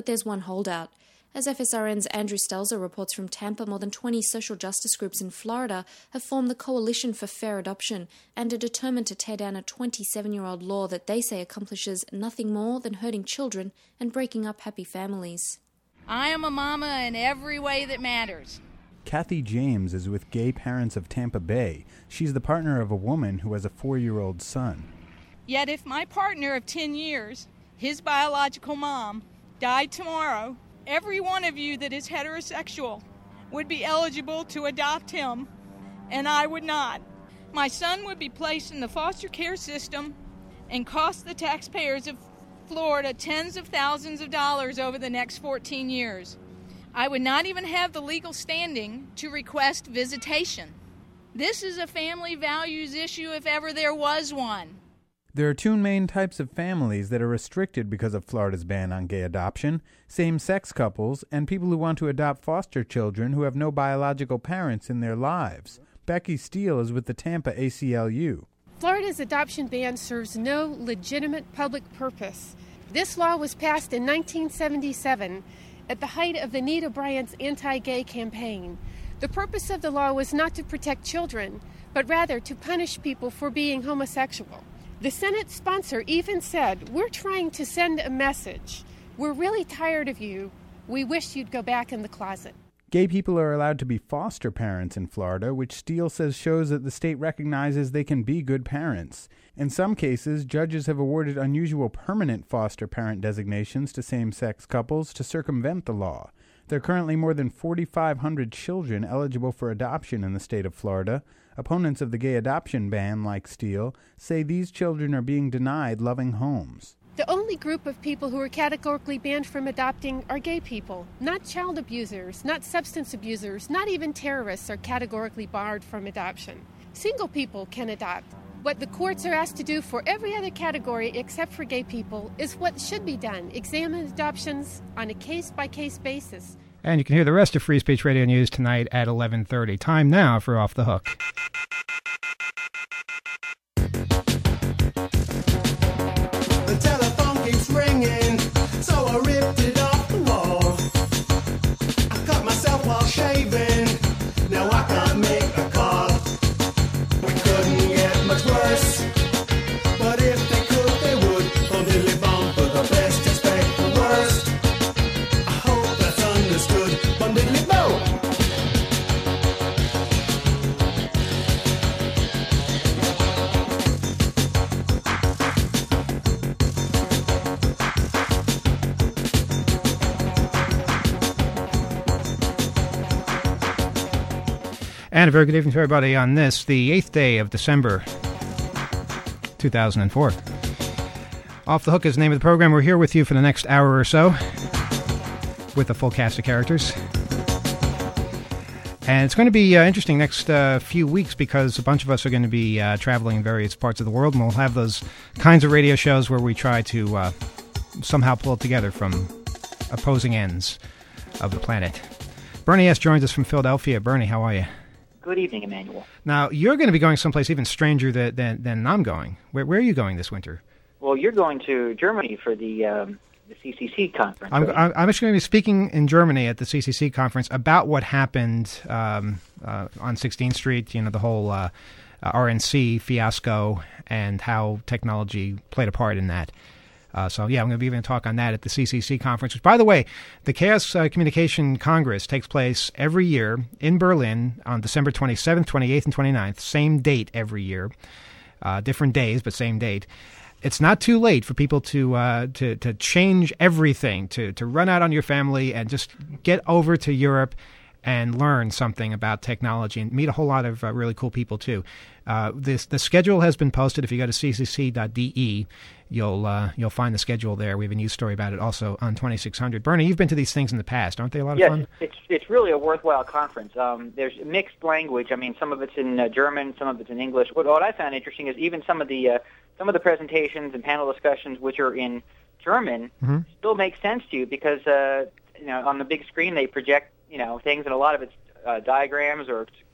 but there's one holdout. As FSRN's Andrew Stelzer reports from Tampa, more than 20 social justice groups in Florida have formed the Coalition for Fair Adoption and are determined to tear down a 27-year-old law that they say accomplishes nothing more than hurting children and breaking up happy families. I am a mama in every way that matters. Kathy James is with Gay Parents of Tampa Bay. She's the partner of a woman who has a 4-year-old son. Yet if my partner of 10 years, his biological mom, died tomorrow, every one of you that is heterosexual would be eligible to adopt him, and I would not. My son would be placed in the foster care system and cost the taxpayers of Florida tens of thousands of dollars over the next 14 years. I would not even have the legal standing to request visitation. This is a family values issue if ever there was one. There are two main types of families that are restricted because of Florida's ban on gay adoption: same-sex couples and people who want to adopt foster children who have no biological parents in their lives. Becky Steele is with the Tampa ACLU. Florida's adoption ban serves no legitimate public purpose. This law was passed in 1977 at the height of Anita Bryant's anti-gay campaign. The purpose of the law was not to protect children, but rather to punish people for being homosexual. The Senate sponsor even said, "We're trying to send a message. We're really tired of you. We wish you'd go back in the closet." Gay people are allowed to be foster parents in Florida, which Steele says shows that the state recognizes they can be good parents. In some cases, judges have awarded unusual permanent foster parent designations to same-sex couples to circumvent the law. There are currently more than 4,500 children eligible for adoption in the state of Florida. Opponents of the gay adoption ban, like Steele, say these children are being denied loving homes. The only group of people who are categorically banned from adopting are gay people. Not child abusers, not substance abusers, not even terrorists are categorically barred from adoption. Single people can adopt. What the courts are asked to do for every other category except for gay people is what should be done: examine adoptions on a case-by-case basis. And you can hear the rest of Free Speech Radio News tonight at 11:30. Time now for Off the Hook. The telephone keeps ringing, so I ripped it off the wall. I cut myself while shaving, now I can't make a call. We couldn't get much worse, but if they could, they would. Bon dilly bum for the best, expect the worst. I hope that's understood. Bon diddly bo. And a very good evening to everybody on this, the 8th day of December, 2004. Off the Hook is the name of the program. We're here with you for the next hour or so with a full cast of characters. And it's going to be interesting next few weeks because a bunch of us are going to be traveling in various parts of the world, and we'll have those kinds of radio shows where we try to somehow pull it together from opposing ends of the planet. Bernie S. joins us from Philadelphia. Bernie, how are you? Good evening, Emmanuel. Now, you're going to be going someplace even stranger than I'm going. Where are you going this winter? Well, you're going to Germany for the CCC conference. I'm actually going to be speaking in Germany at the CCC conference about what happened on 16th Street, you know, the whole RNC fiasco and how technology played a part in that. So, I'm going to be giving a talk on that at the CCC conference, which, by the way, the Chaos Communication Congress takes place every year in Berlin on December 27th, 28th, and 29th, same date every year, different days, but same date. It's not too late for people to change everything, to run out on your family and just get over to Europe and learn something about technology and meet a whole lot of really cool people, too. The schedule has been posted. If you go to ccc.de, you'll find the schedule there. We have a news story about it also on 2600. Bernie, you've been to these things in the past. Aren't they a lot of fun? Yes, it's really a worthwhile conference. There's mixed language. I mean, some of it's in German, some of it's in English. What I found interesting is even some of the presentations and panel discussions which are in German still make sense to you because on the big screen they project things, and a lot of it's diagrams or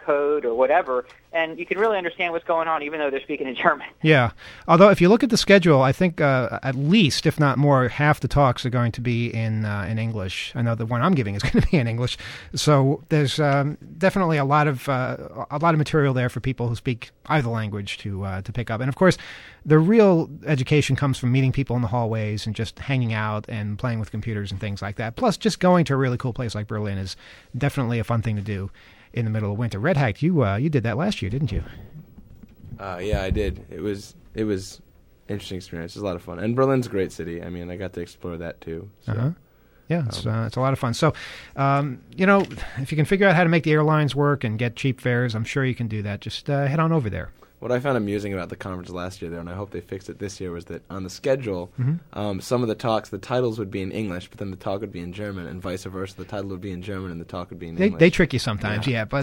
code or whatever, and you can really understand what's going on even though they're speaking in German. Yeah. Although if you look at the schedule, I think at least, if not more, half the talks are going to be in English. I know the one I'm giving is going to be in English. So there's definitely a lot of material there for people who speak either language to pick up. And of course, the real education comes from meeting people in the hallways and just hanging out and playing with computers and things like that. Plus, just going to a really cool place like Berlin is definitely a fun thing to do in the middle of winter. Red Hack, you did that last year, didn't you? Yeah, I did. It was interesting experience. It was a lot of fun, and Berlin's a great city. I mean, I got to explore that too. So. Yeah, it's a lot of fun. So, if you can figure out how to make the airlines work and get cheap fares, I'm sure you can do that. Just head on over there. What I found amusing about the conference last year, though, and I hope they fixed it this year, was that on the schedule, some of the talks, the titles would be in English, but then the talk would be in German, and vice versa. The title would be in German, and the talk would be in English. They trick you sometimes, yeah, but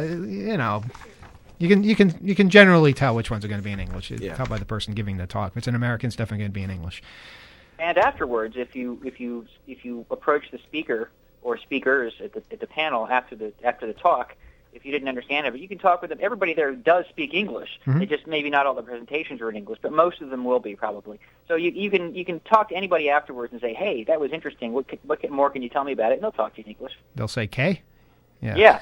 you can generally tell which ones are going to be in English. You tell by the person giving the talk. If it's an American, it's definitely going to be in English. And afterwards, if you approach the speaker or speakers at the panel after the talk, if you didn't understand it, but you can talk with them. Everybody there does speak English. It just maybe not all the presentations are in English, but most of them will be probably. So you can talk to anybody afterwards and say, "Hey, that was interesting. What more can you tell me about it?" And they'll talk to you in English. They'll say K. Yeah.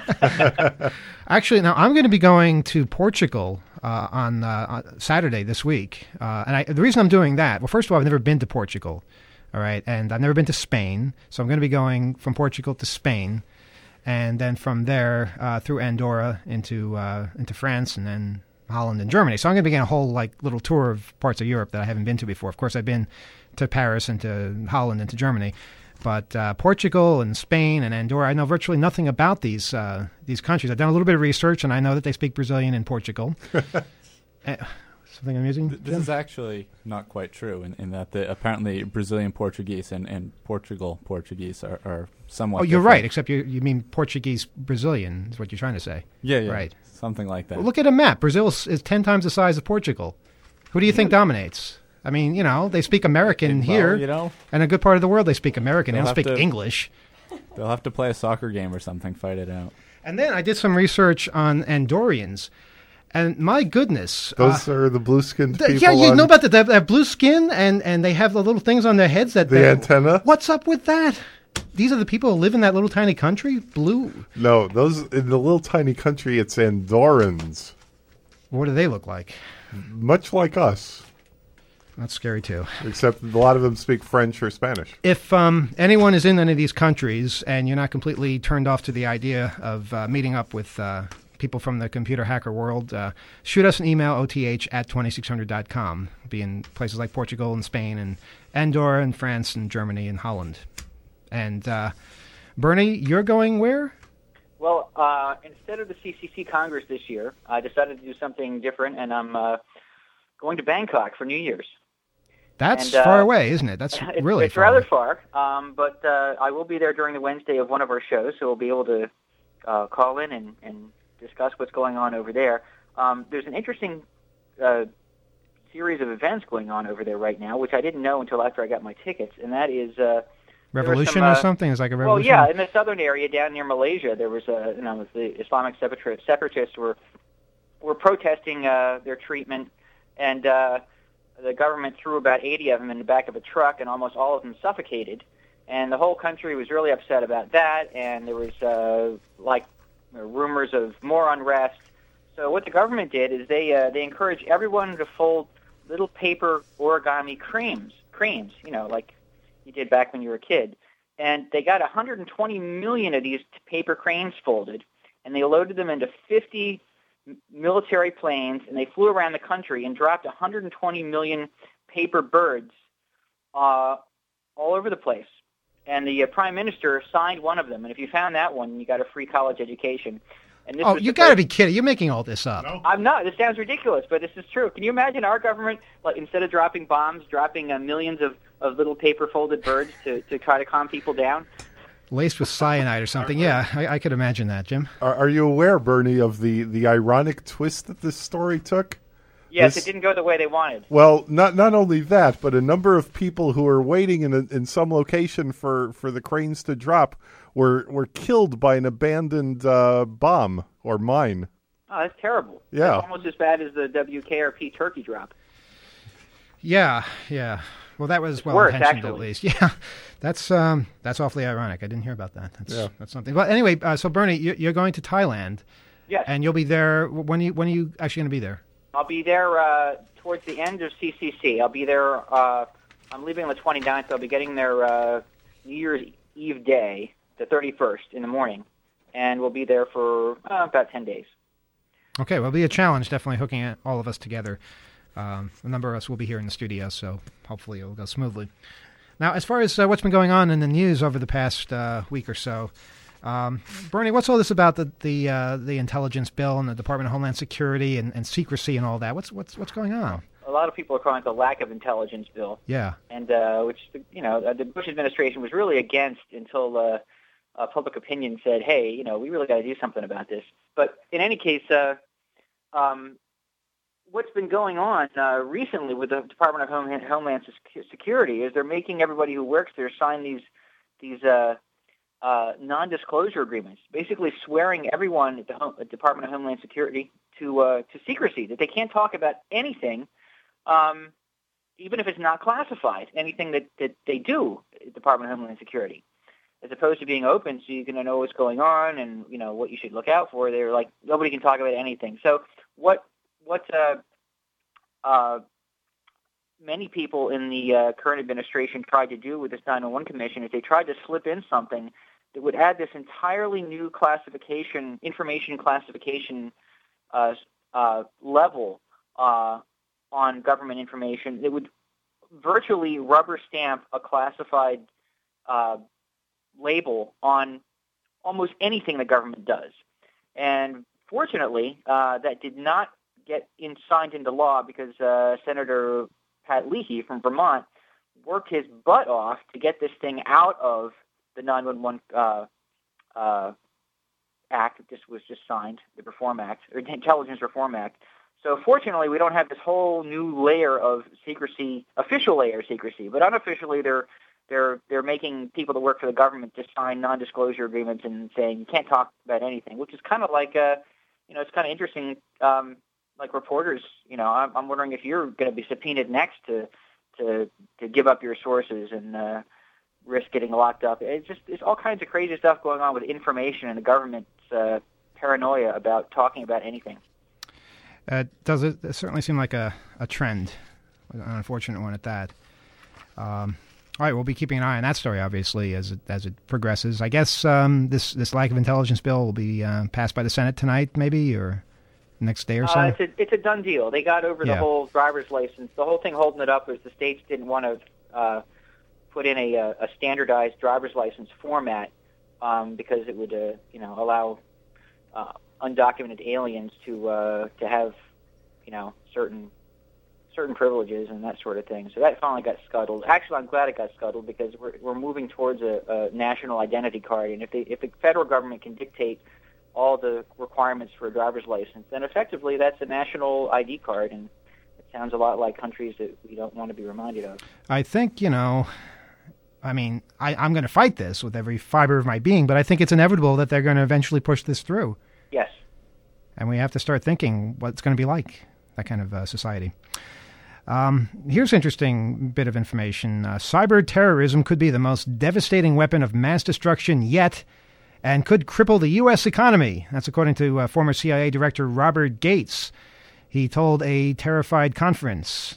Actually, now I'm going to be going to Portugal on Saturday this week, and the reason I'm doing that, well, first of all, I've never been to Portugal, all right, and I've never been to Spain, so I'm going to be going from Portugal to Spain, and then from there through Andorra into France, and then Holland and Germany. So I'm going to be getting a whole little tour of parts of Europe that I haven't been to before. Of course, I've been to Paris and to Holland and to Germany. But Portugal and Spain and Andorra, I know virtually nothing about these countries. I've done a little bit of research, and I know that they speak Brazilian in Portugal. Something amusing? This is actually not quite true in that apparently Brazilian Portuguese and Portugal Portuguese are somewhat you're different. right, except you mean Portuguese Brazilian is what you're trying to say. Yeah. Right. Something like that. Well, look at a map. Brazil is 10 times the size of Portugal. Who do you think dominates? I mean, they speak American here, and a good part of the world they speak American. They don't speak English. They'll have to play a soccer game or something, fight it out. And then I did some research on Andorrians, and my goodness. Those are the blue-skinned people. Yeah, you know about that. They have blue skin, and they have the little things on their heads. The antenna? What's up with that? These are the people who live in that little tiny country? Blue? No, those in the little tiny country, it's Andorrans. What do they look like? Much like us. That's scary, too. Except a lot of them speak French or Spanish. If anyone is in any of these countries and you're not completely turned off to the idea of meeting up with people from the computer hacker world, shoot us an email, oth@2600.com. Be in places like Portugal and Spain and Andorra and France and Germany and Holland. And Bernie, you're going where? Well, instead of the CCC Congress this year, I decided to do something different, and I'm going to Bangkok for New Year's. That's far away, isn't it? That's really it's rather far, but I will be there during the Wednesday of one of our shows, so we'll be able to call in and discuss what's going on over there. There's an interesting series of events going on over there right now, which I didn't know until after I got my tickets, and that is revolution or something? It's like a revolution? Well, yeah, in the southern area down near Malaysia, there was the Islamic separatists were protesting their treatment, and the government threw about 80 of them in the back of a truck, and almost all of them suffocated. And the whole country was really upset about that, and there was rumors of more unrest. So what the government did is they encouraged everyone to fold little paper origami cranes, like you did back when you were a kid. And they got 120 million of these paper cranes folded, and they loaded them into 50 military planes, and they flew around the country and dropped 120 million paper birds all over the place. And the prime minister signed one of them, and if you found that one, you got a free college education. And this you got to be kidding! You're making all this up. No. I'm not. This sounds ridiculous, but this is true. Can you imagine our government, instead of dropping bombs, dropping millions of little paper-folded birds to try to calm people down? Laced with cyanide or something. Yeah, I could imagine that, Jim. Are you aware, Bernie, of the ironic twist that this story took? Yes, it didn't go the way they wanted. Well, not only that, but a number of people who were waiting in some location for the cranes to drop were killed by an abandoned bomb or mine. Oh, that's terrible. Yeah. That's almost as bad as the WKRP turkey drop. Yeah. Well, that was well worse, intentioned, actually. at least. Yeah, that's awfully ironic. I didn't hear about that. That's something. Well, anyway, so Bernie, you're going to Thailand. Yes. And you'll be there. When are you actually going to be there? I'll be there towards the end of CCC. I'll be there. I'm leaving on the 29th. I'll be getting there New Year's Eve day, the 31st, in the morning, and we'll be there for about 10 days. Okay, well, it'll be a challenge, definitely hooking all of us together. A number of us will be here in the studio, so hopefully it'll go smoothly. Now, as far as what's been going on in the news over the past week or so, Bernie, what's all this about the intelligence bill and the Department of Homeland Security and secrecy and all that? What's going on? A lot of people are calling it the lack of intelligence bill. Yeah. And which the Bush administration was really against until public opinion said, "Hey, we really got to do something about this." But in any case, what's been going on recently with the Department of Homeland Security is they're making everybody who works there sign these non-disclosure agreements, basically swearing everyone at the Department of Homeland Security to secrecy, that they can't talk about anything, even if it's not classified, anything that they do at the Department of Homeland Security, as opposed to being open so you can know what's going on and what you should look out for. They're like, nobody can talk about anything. So what many people in the current administration tried to do with this 911 commission is they tried to slip in something that would add this entirely new information classification level on government information that would virtually rubber stamp a classified label on almost anything the government does. And fortunately, that did not get signed into law because Senator Pat Leahy from Vermont worked his butt off to get this thing out of the 911 Act that was just signed, the Reform Act, or Intelligence Reform Act. So fortunately, we don't have this whole new layer of secrecy, official layer of secrecy, but unofficially they're making people that work for the government just sign non-disclosure agreements and saying you can't talk about anything, which is kind of like it's kind of interesting. Like reporters, I'm wondering if you're going to be subpoenaed next to give up your sources and risk getting locked up. It's all kinds of crazy stuff going on with information and the government's paranoia about talking about anything. Does it certainly seem like a trend, an unfortunate one at that. All right, we'll be keeping an eye on that story, obviously, as it progresses. I guess this lack of intelligence bill will be passed by the Senate tonight, maybe, or next day or so? It's a done deal. They got over the whole driver's license. The whole thing holding it up was the states didn't want to put in a standardized driver's license format because it would allow undocumented aliens to have certain privileges and that sort of thing. So that finally got scuttled. Actually, I'm glad it got scuttled because we're moving towards a national identity card, and if the federal government can dictate all the requirements for a driver's license, then effectively that's a national ID card, and it sounds a lot like countries that we don't want to be reminded of. I think, I'm going to fight this with every fiber of my being, but I think it's inevitable that they're going to eventually push this through. Yes. And we have to start thinking what it's going to be like, that kind of society. Here's an interesting bit of information. Cyber terrorism could be the most devastating weapon of mass destruction yet, and could cripple the U.S. economy. That's according to former CIA Director Robert Gates. He told a terrorism conference.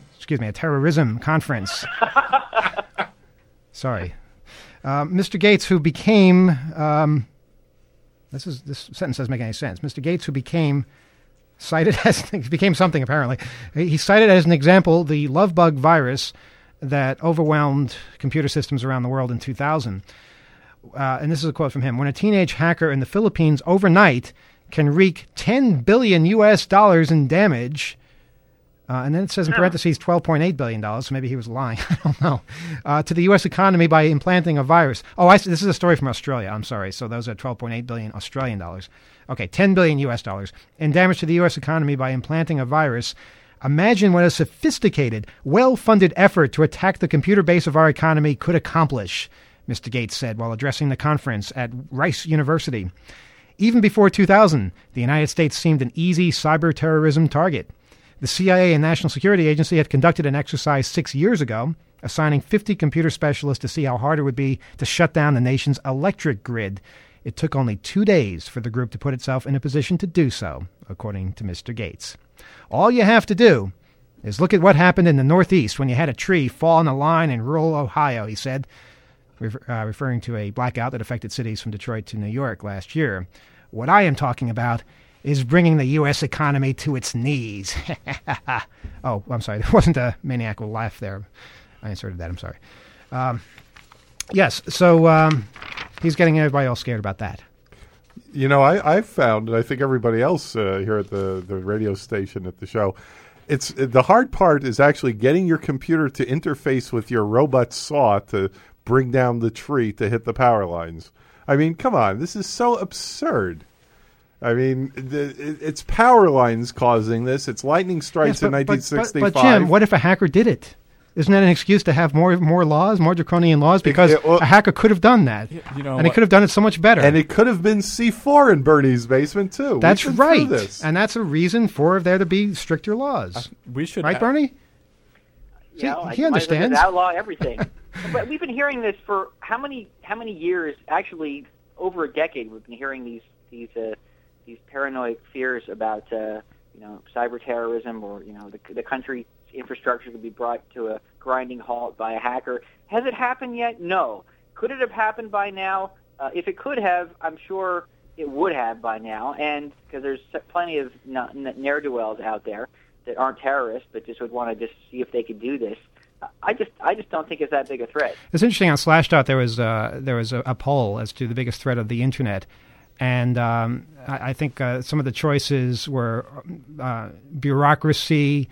Sorry. Mr. Gates, who became... this sentence doesn't make any sense. Mr. Gates, who became something, apparently. He cited as an example the Lovebug virus that overwhelmed computer systems around the world in 2000. And this is a quote from him. When a teenage hacker in the Philippines overnight can wreak $10 billion in damage, and then it says in parentheses $12.8 billion, so maybe he was lying, I don't know, to the U.S. economy by implanting a virus. Oh, this is a story from Australia, I'm sorry. So those are 12.8 billion Australian dollars. Okay, $10 billion US, and damage to the U.S. economy by implanting a virus. Imagine what a sophisticated, well-funded effort to attack the computer base of our economy could accomplish, Mr. Gates said while addressing the conference at Rice University. Even before 2000, the United States seemed an easy cyber terrorism target. The CIA and National Security Agency had conducted an exercise 6 years ago, assigning 50 computer specialists to see how hard it would be to shut down the nation's electric grid. It took only 2 days for the group to put itself in a position to do so, according to Mr. Gates. All you have to do is look at what happened in the Northeast when you had a tree fall on a line in rural Ohio, he said, referring to a blackout that affected cities from Detroit to New York last year. What I am talking about is bringing the U.S. economy to its knees. Oh, I'm sorry. There wasn't a maniacal laugh there. I inserted that. I'm sorry. Yes, so he's getting everybody all scared about that. You know, I've found, and I think everybody else here at the radio station at the show, the hard part is actually getting your computer to interface with your robot saw to bring down the tree to hit the power lines. I mean, come on, this is so absurd. I mean, it's power lines causing this. It's lightning strikes in 1965. But Jim, what if a hacker did it? Isn't that an excuse to have more laws, more draconian laws? Because a hacker could have done that, and he could have done it so much better. And it could have been C4 in Bernie's basement too. That's right, and that's a reason for there to be stricter laws. We should, right, Bernie? Yeah, he understands. Outlaw everything. But we've been hearing this for how many years? Actually, over a decade. We've been hearing these paranoid fears about cyber terrorism, or the country infrastructure could be brought to a grinding halt by a hacker. Has it happened yet? No. Could it have happened by now? If it could have, I'm sure it would have by now, and because there's plenty of ne'er-do-wells out there that aren't terrorists but just would want to just see if they could do this. I just don't think it's that big a threat. It's interesting. On Slashdot, there was a poll as to the biggest threat of the internet. And I think some of the choices were bureaucracy,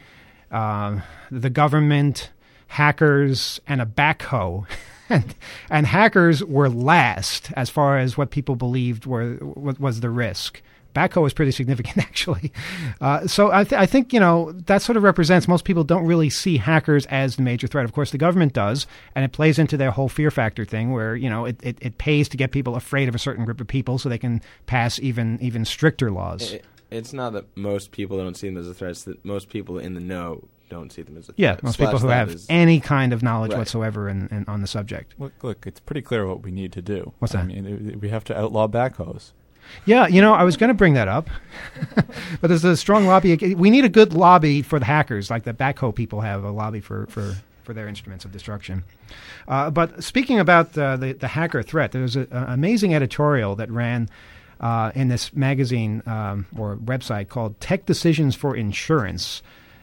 the government, hackers, and a backhoe. and hackers were last as far as what people believed was the risk. Backhoe was pretty significant, actually. So I think, that sort of represents most people don't really see hackers as the major threat. Of course, the government does, and it plays into their whole fear factor thing where, it pays to get people afraid of a certain group of people so they can pass even stricter laws. It's not that most people don't see them as a threat. It's that most people in the know don't see them as a threat. Yeah, most people who have any kind of knowledge whatsoever on the subject. Look, it's pretty clear what we need to do. What's that? I mean, we have to outlaw backhoes. Yeah, I was going to bring that up, but there's a strong lobby. We need a good lobby for the hackers, like the backhoe people have a lobby for their instruments of destruction. But speaking about the hacker threat, there was an amazing editorial that ran in this magazine or website called Tech Decisions for Insurance.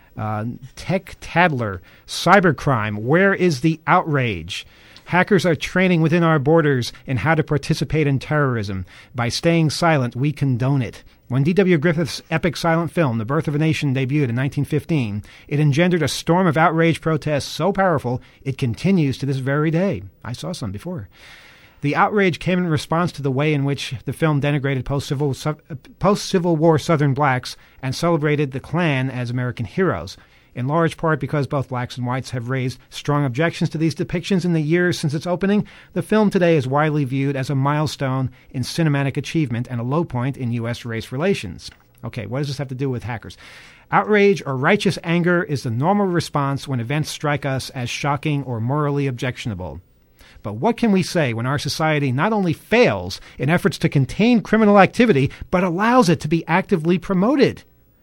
Tech Tattler, Cybercrime, Where is the Outrage? Hackers are training within our borders in how to participate in terrorism. By staying silent, we condone it. When D.W. Griffith's epic silent film, The Birth of a Nation, debuted in 1915, it engendered a storm of outrage protests so powerful it continues to this very day. I saw some before. The outrage came in response to the way in which the film denigrated post-Civil War Southern blacks and celebrated the Klan as American heroes, in large part because both blacks and whites have raised strong objections to these depictions in the years since its opening. The film today is widely viewed as a milestone in cinematic achievement and a low point in U.S. race relations. Okay, what does this have to do with hackers? Outrage or righteous anger is the normal response when events strike us as shocking or morally objectionable. But what can we say when our society not only fails in efforts to contain criminal activity, but allows it to be actively promoted?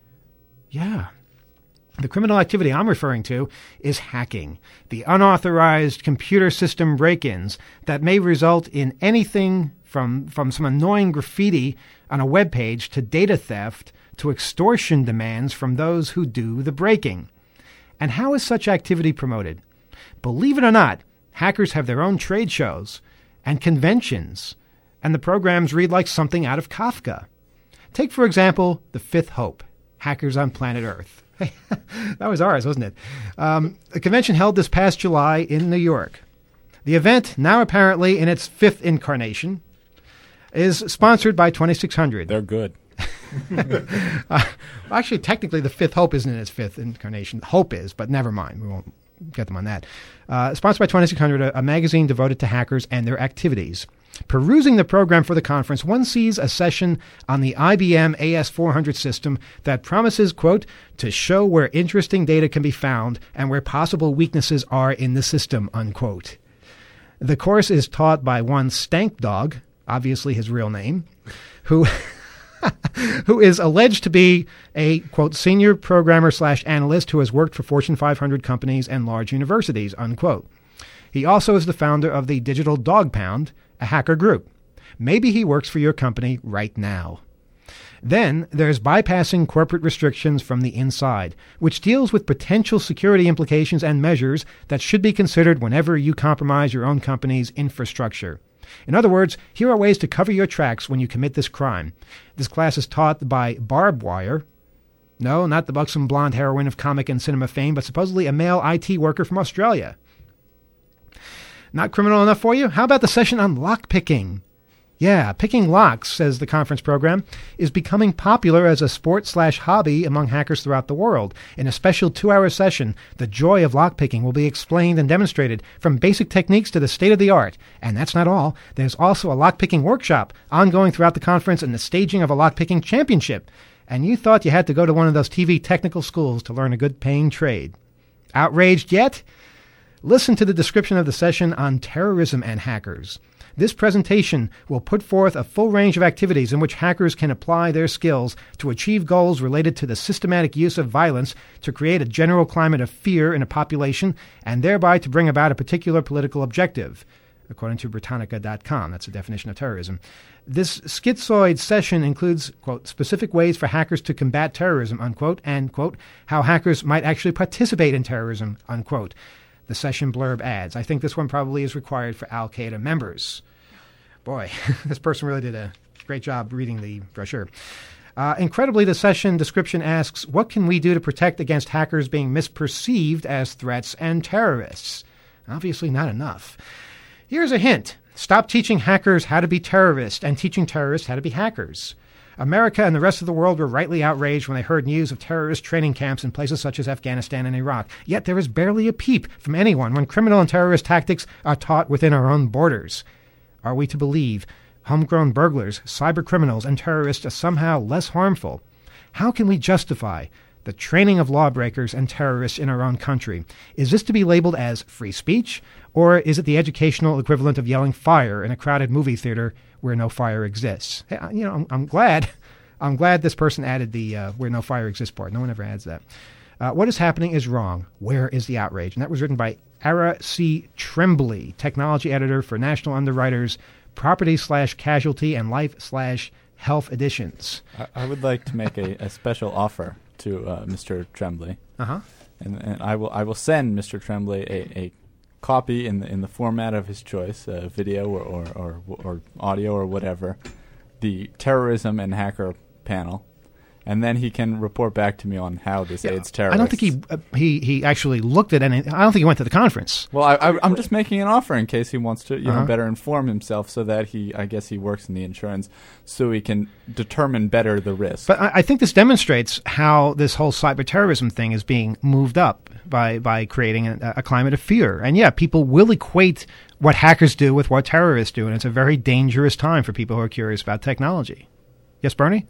Yeah. The criminal activity I'm referring to is hacking, the unauthorized computer system break-ins that may result in anything from some annoying graffiti on a web page to data theft to extortion demands from those who do the breaking. And how is such activity promoted? Believe it or not, hackers have their own trade shows and conventions, and the programs read like something out of Kafka. Take, for example, The Fifth Hope, Hackers on Planet Earth. That was ours, wasn't it? A convention held this past July in New York. The event, now apparently in its fifth incarnation, is sponsored by 2600. They're good. Actually, technically, the Fifth Hope isn't in its fifth incarnation. Hope is, but never mind. We won't get them on that. Sponsored by 2600, a magazine devoted to hackers and their activities. Perusing the program for the conference, one sees a session on the IBM AS400 system that promises, quote, to show where interesting data can be found and where possible weaknesses are in the system, unquote. The course is taught by one Stank Dog, obviously his real name, who is alleged to be a, quote, senior programmer/analyst who has worked for Fortune 500 companies and large universities, unquote. He also is the founder of the Digital Dog Pound, a hacker group. Maybe he works for your company right now. Then there's bypassing corporate restrictions from the inside, which deals with potential security implications and measures that should be considered whenever you compromise your own company's infrastructure. In other words, here are ways to cover your tracks when you commit this crime. This class is taught by Barb Wire. No, not the buxom blonde heroine of comic and cinema fame, but supposedly a male IT worker from Australia. Not criminal enough for you? How about the session on lockpicking? Yeah, picking locks, says the conference program, is becoming popular as a sport/hobby among hackers throughout the world. In a special 2-hour session, the joy of lockpicking will be explained and demonstrated from basic techniques to the state-of-the-art. And that's not all. There's also a lockpicking workshop ongoing throughout the conference and the staging of a lockpicking championship. And you thought you had to go to one of those TV technical schools to learn a good-paying trade. Outraged yet? Listen to the description of the session on terrorism and hackers. This presentation will put forth a full range of activities in which hackers can apply their skills to achieve goals related to the systematic use of violence to create a general climate of fear in a population and thereby to bring about a particular political objective, according to Britannica.com. That's a definition of terrorism. This schizoid session includes, quote, specific ways for hackers to combat terrorism, unquote, and, quote, how hackers might actually participate in terrorism, unquote. The session blurb adds, I think this one probably is required for Al-Qaeda members. Boy, this person really did a great job reading the brochure. Incredibly, the session description asks, what can we do to protect against hackers being misperceived as threats and terrorists? Obviously not enough. Here's a hint. Stop teaching hackers how to be terrorists and teaching terrorists how to be hackers. America and the rest of the world were rightly outraged when they heard news of terrorist training camps in places such as Afghanistan and Iraq. Yet there is barely a peep from anyone when criminal and terrorist tactics are taught within our own borders. Are we to believe homegrown burglars, cyber criminals, and terrorists are somehow less harmful? How can we justify the training of lawbreakers and terrorists in our own country? Is this to be labeled as free speech, or is it the educational equivalent of yelling fire in a crowded movie theater where no fire exists? Hey, I'm glad this person added the where no fire exists part. No one ever adds that. What is happening is wrong. Where is the outrage? And that was written by Ara C. Trembley, technology editor for National Underwriters, Property/Casualty, and Life/Health editions. I would like to make a special offer to Mr. Trembley. Uh-huh. And I will send Mr. Trembley a copy in the format of his choice, video or audio or whatever, the terrorism and hacker panel, and then he can report back to me on how this aids terrorists. I don't think he actually looked at any. I don't think he went to the conference. Well, I'm just making an offer in case he wants to better inform himself, so that I guess he works in the insurance, so he can determine better the risk. But I think this demonstrates how this whole cyber terrorism thing is being moved up by creating a climate of fear. And yeah, people will equate what hackers do with what terrorists do, and it's a very dangerous time for people who are curious about technology. Yes, Bernie?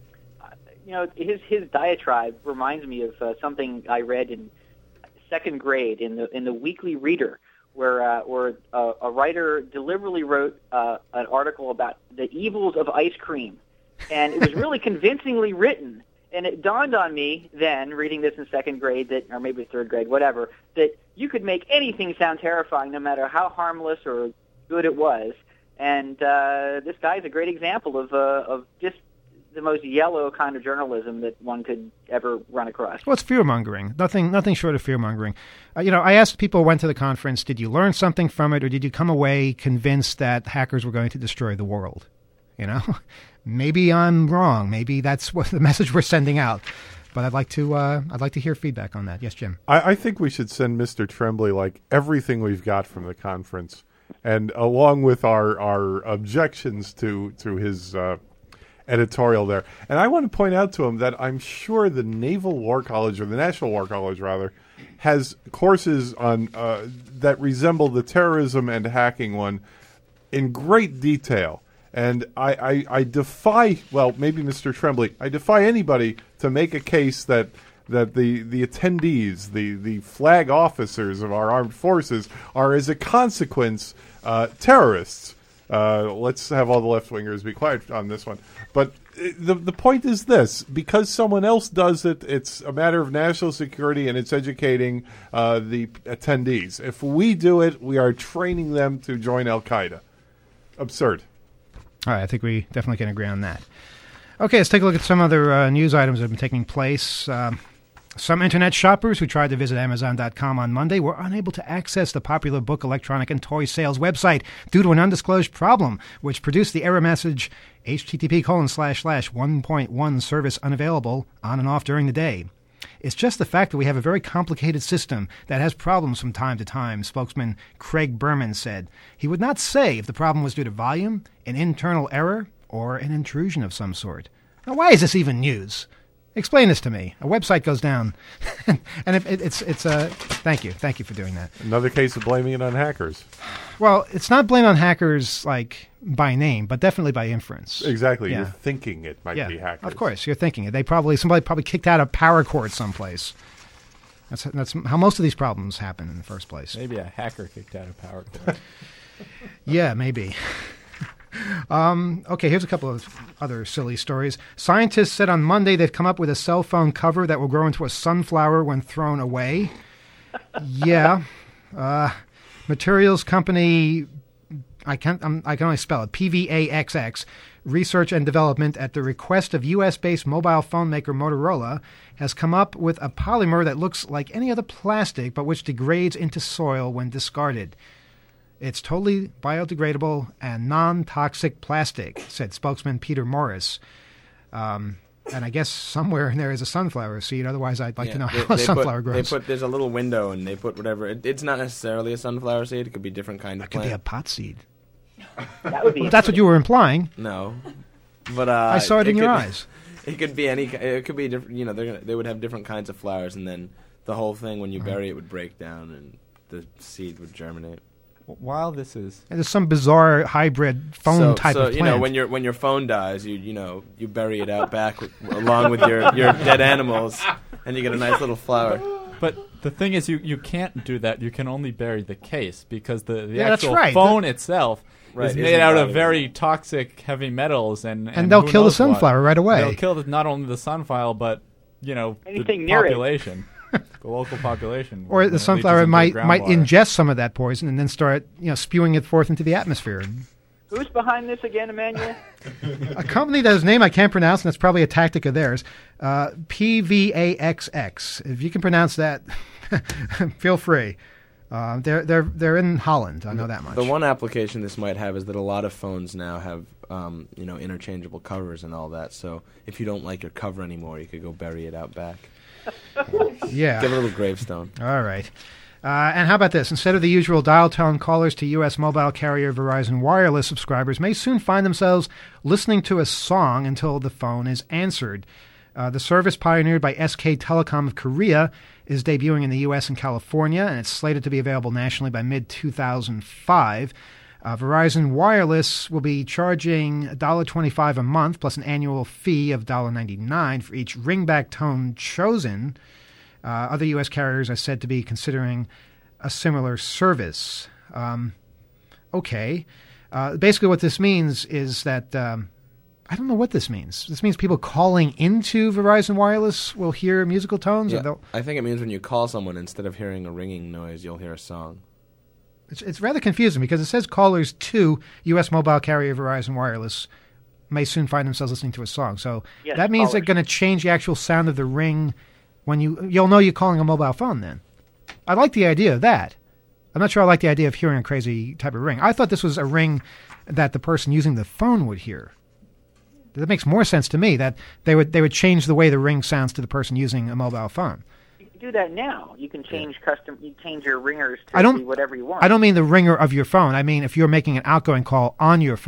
His diatribe reminds me of something I read in second grade in the Weekly Reader, where a writer deliberately wrote an article about the evils of ice cream, and it was really convincingly written. And it dawned on me then, reading this in second grade, or maybe third grade, whatever, that you could make anything sound terrifying, no matter how harmless or good it was. And this guy is a great example of just the most yellow kind of journalism that one could ever run across. Well, it's fear-mongering. Nothing short of fear-mongering. I asked people who went to the conference, did you learn something from it, or did you come away convinced that hackers were going to destroy the world? Maybe I'm wrong. Maybe that's what the message we're sending out. But I'd like to hear feedback on that. Yes, Jim. I think we should send Mr. Trembley everything we've got from the conference, and along with our objections to his editorial there. And I want to point out to him that I'm sure the Naval War College, or the National War College rather, has courses on that resemble the terrorism and hacking one in great detail. And I defy, well, maybe Mr. Tremblay, I defy anybody to make a case that the attendees, the flag officers of our armed forces, are as a consequence terrorists. Let's have all the left-wingers be quiet on this one. But the point is this: because someone else does it, it's a matter of national security, and it's educating the attendees. If we do it, we are training them to join Al-Qaeda. Absurd. All right, I think we definitely can agree on that. Okay, let's take a look at some other news items that have been taking place. Some internet shoppers who tried to visit Amazon.com on Monday were unable to access the popular book, electronic, and toy sales website due to an undisclosed problem, which produced the error message http://1.1 service unavailable on and off during the day. It's just the fact that we have a very complicated system that has problems from time to time, spokesman Craig Berman said. He would not say if the problem was due to volume, an internal error, or an intrusion of some sort. Now, why is this even news? Explain this to me. A website goes down, and if it's thank you for doing that. Another case of blaming it on hackers. Well, it's not blamed on hackers like by name, but definitely by inference. Exactly. Yeah. You're thinking it might be hackers. Of course, you're thinking it. Somebody probably kicked out a power cord someplace. That's how most of these problems happen in the first place. Maybe a hacker kicked out a power cord. Yeah, maybe. Okay, here's a couple of other silly stories. Scientists said on Monday they've come up with a cell phone cover that will grow into a sunflower when thrown away. Yeah. Materials company, I can only spell it, PVAXX, Research and Development at the request of U.S.-based mobile phone maker Motorola, has come up with a polymer that looks like any other plastic but which degrades into soil when discarded. It's totally biodegradable and non-toxic plastic, said spokesman Peter Morris. And I guess somewhere in there is a sunflower seed. Otherwise, I'd like to know how a sunflower grows. There's a little window, and they put whatever. It's not necessarily a sunflower seed. It could be different kind of plant. It could be a pot seed. That would be. That's what you were implying. No, but I saw it in your eyes. It could be any. It could be different. You know, they would have different kinds of flowers, and then the whole thing, when you bury it, would break down, and the seed would germinate. While this is, and there's some bizarre hybrid phone type of plant. So you know, when your phone dies, you bury it out back along with your dead animals, and you get a nice little flower. But the thing is, you can't do that. You can only bury the case because the actual phone itself is made out of very biodegradable. Toxic heavy metals, and they'll who kill the knows sunflower what. right away. They'll kill not only the sunflower, but anything the near population. The local population. Or the sunflower might ingest some of that poison and then start spewing it forth into the atmosphere. Who's behind this again, Emmanuel? A company whose name I can't pronounce, and that's probably a tactic of theirs, PVAXX. If you can pronounce that, feel free. They're in Holland. I know that much. The one application this might have is that a lot of phones now have interchangeable covers and all that. So if you don't like your cover anymore, you could go bury it out back. Yeah. Give it a little gravestone. All right. And how about this? Instead of the usual dial tone, callers to U.S. mobile carrier Verizon Wireless subscribers may soon find themselves listening to a song until the phone is answered. The service, pioneered by SK Telecom of Korea, is debuting in the U.S. and California, and it's slated to be available nationally by mid-2005. Verizon Wireless will be charging $1.25 a month plus an annual fee of $1.99 for each ringback tone chosen. Other U.S. carriers are said to be considering a similar service. Okay. Basically what this means is that I don't know what this means. This means people calling into Verizon Wireless will hear musical tones? Yeah, I think it means when you call someone, instead of hearing a ringing noise, you'll hear a song. It's rather confusing because it says callers to U.S. mobile carrier Verizon Wireless may soon find themselves listening to a song. So that means they're going to change the actual sound of the ring when you'll know you're calling a mobile phone then. I like the idea of that. I'm not sure I like the idea of hearing a crazy type of ring. I thought this was a ring that the person using the phone would hear. That makes more sense to me, that they would change the way the ring sounds to the person using a mobile phone. You can do that now. You can change you change your ringers to be whatever you want. I don't mean the ringer of your phone. I mean if you're making an outgoing call on your phone,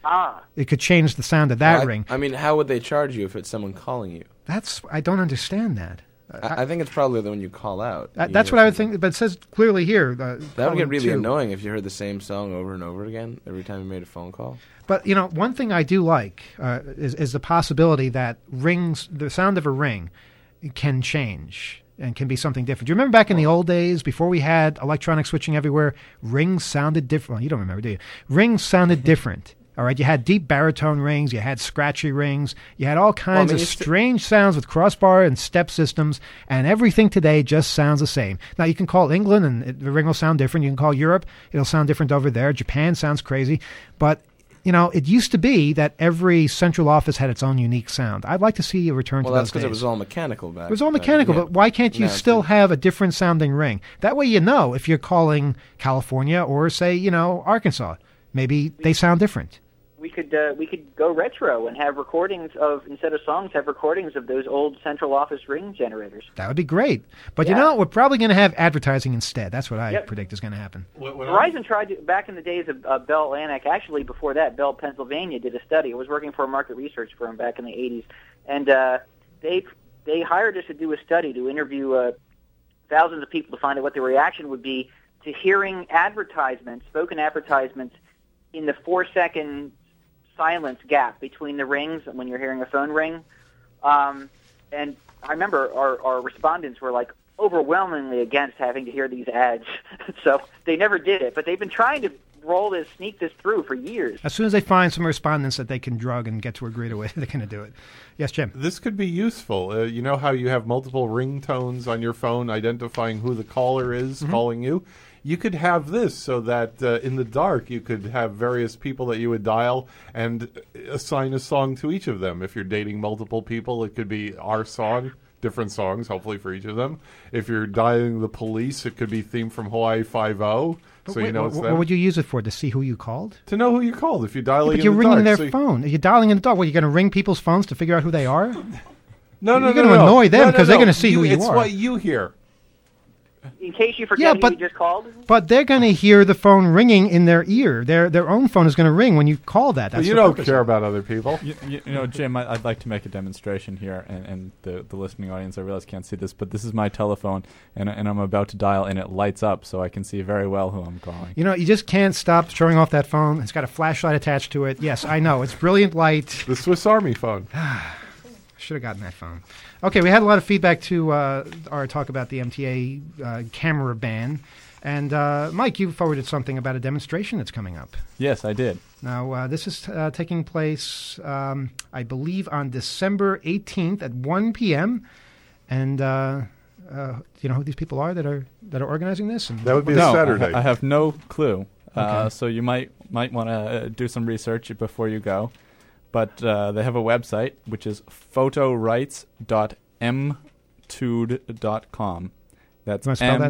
It could change the sound of that ring. I mean, how would they charge you if it's someone calling you? I don't understand that. I think it's probably when you call out. That's what I would think, but it says clearly here. That would get really annoying if you heard the same song over and over again every time you made a phone call. But, one thing I do like is the possibility that the sound of a ring can change and can be something different. Do you remember back in the old days, before we had electronic switching everywhere, rings sounded different? Well, you don't remember, do you? Rings sounded different. All right, you had deep baritone rings, you had scratchy rings, you had all kinds of strange sounds with crossbar and step systems, and everything today just sounds the same. Now, you can call England, and the ring will sound different. You can call Europe, it'll sound different over there. Japan sounds crazy. But, it used to be that every central office had its own unique sound. I'd like to see a return to those days. Well, that's because it was all mechanical back then. It was all mechanical, but why can't you still have a different sounding ring? That way if you're calling California or, say, Arkansas. Maybe they sound different. We could go retro and have recordings of, instead of songs, have recordings of those old central office ring generators. That would be great. But we're probably going to have advertising instead. That's what I predict is going to happen. Verizon tried to, back in the days of Bell Atlantic, actually before that, Bell Pennsylvania did a study. It was working for a market research firm back in the 80s. And they hired us to do a study to interview thousands of people to find out what their reaction would be to hearing advertisements, spoken advertisements, in the 4-second silence gap between the rings when you're hearing a phone ring. And I remember our respondents were like overwhelmingly against having to hear these ads. So they never did it, but they've been trying to sneak this through for years. As soon as they find some respondents that they can drug and get to agree to it, they're going to do it. Yes, Jim? This could be useful. You know how you have multiple ringtones on your phone identifying who the caller is calling you? You could have this so that in the dark you could have various people that you would dial and assign a song to each of them. If you're dating multiple people, it could be our song, different songs, hopefully for each of them. If you're dialing the police, it could be theme from Hawaii Five-0. So wait, you know it's them. What would you use it for? To see who you called? To know who you called. If you're dialing but you're in the ringing dark, their phone. You're dialing in the dark. What, you're going to ring people's phones to figure out who they are? No, you're going to annoy them because they're going to see who you are. It's what you hear. In case you forget who you just called? But they're going to hear the phone ringing in their ear. Their own phone is going to ring when you call that. That's you don't care about other people. Jim, I'd like to make a demonstration here, and the listening audience, I realize can't see this, but this is my telephone, and I'm about to dial, and it lights up, so I can see very well who I'm calling. You just can't stop showing off that phone. It's got a flashlight attached to it. Yes, I know. It's brilliant light. The Swiss Army phone. Should have gotten that phone. Okay, we had a lot of feedback to our talk about the MTA camera ban. And, Mike, you forwarded something about a demonstration that's coming up. Yes, I did. Now, this is taking place, I believe, on December 18th at 1 p.m. And do you know who these people are that are organizing this? And that would be a Saturday. I have no clue. Okay. So you might want to do some research before you go. But they have a website, which is photorights.mtude.com. That's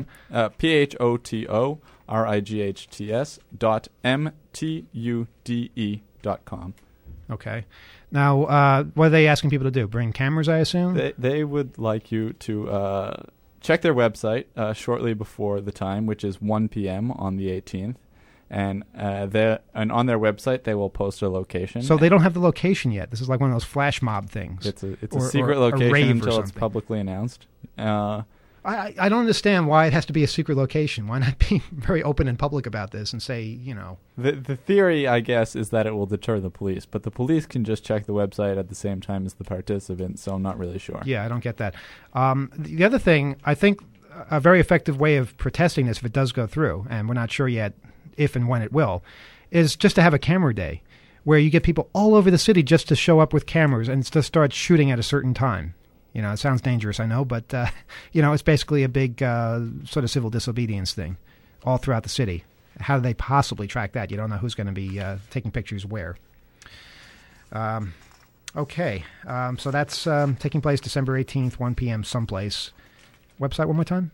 photorights.mtude.com. Okay. Now, what are they asking people to do? Bring cameras, I assume? They would like you to check their website shortly before the time, which is 1 p.m. on the 18th. And on their website, they will post a location. So they don't have the location yet. This is like one of those flash mob things. It's a secret location until it's publicly announced. I don't understand why it has to be a secret location. Why not be very open and public about this and say, The theory, I guess, is that it will deter the police. But the police can just check the website at the same time as the participants, so I'm not really sure. Yeah, I don't get that. The other thing, I think a very effective way of protesting this, if it does go through, and we're not sure yet if and when it will, is just to have a camera day where you get people all over the city just to show up with cameras and to start shooting at a certain time. It sounds dangerous, I know, but, it's basically a big sort of civil disobedience thing all throughout the city. How do they possibly track that? You don't know who's going to be taking pictures where. Okay, so that's taking place December 18th, 1 p.m. someplace. Website one more time?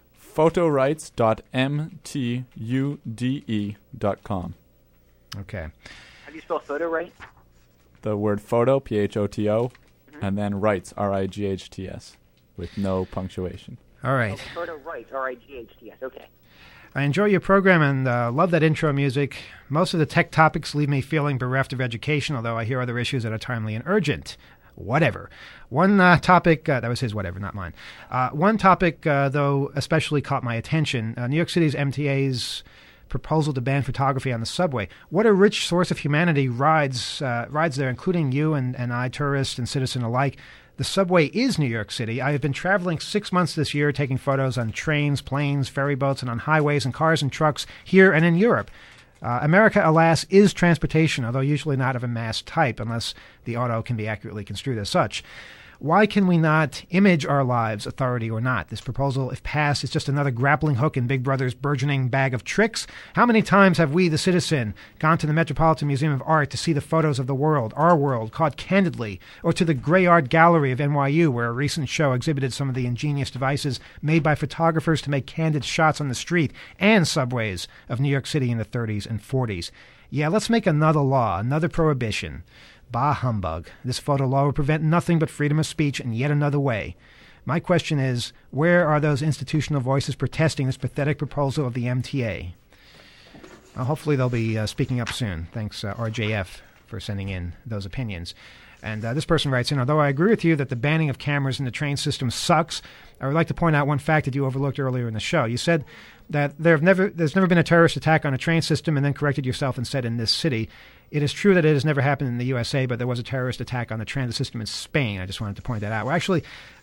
photorights.mtude.com. Okay. How do you spell photo right? The word photo, Photo, and then rights, Rights, with no punctuation. All right. Oh, photo rights, Rights, okay. I enjoy your program and love that intro music. Most of the tech topics leave me feeling bereft of education, although I hear other issues that are timely and urgent. Whatever. One topic, that was his whatever, not mine. One topic, though, especially caught my attention. New York City's MTA's proposal to ban photography on the subway. What a rich source of humanity rides there, including you and I, tourist and citizen alike. The subway is New York City. I have been traveling 6 months this year, taking photos on trains, planes, ferry boats, and on highways and cars and trucks here and in Europe. America, alas, is transportation, although usually not of a mass type, unless the auto can be accurately construed as such. Why can we not image our lives, authority or not? This proposal, if passed, is just another grappling hook in Big Brother's burgeoning bag of tricks. How many times have we, the citizen, gone to the Metropolitan Museum of Art to see the photos of the world, our world, caught candidly, or to the Gray Art Gallery of NYU, where a recent show exhibited some of the ingenious devices made by photographers to make candid shots on the street and subways of New York City in the 30s and 40s? Yeah, let's make another law, another prohibition. Bah humbug. This photo law will prevent nothing but freedom of speech in yet another way. My question is, where are those institutional voices protesting this pathetic proposal of the MTA? Well, hopefully they'll be speaking up soon. Thanks, RJF, for sending in those opinions. And this person writes in, although I agree with you that the banning of cameras in the train system sucks, I would like to point out one fact that you overlooked earlier in the show. You said that there's never been a terrorist attack on a train system, and then corrected yourself and said in this city. It is true that it has never happened in the USA, but there was a terrorist attack on the transit system in Spain. I just wanted to point that out. Well, actually,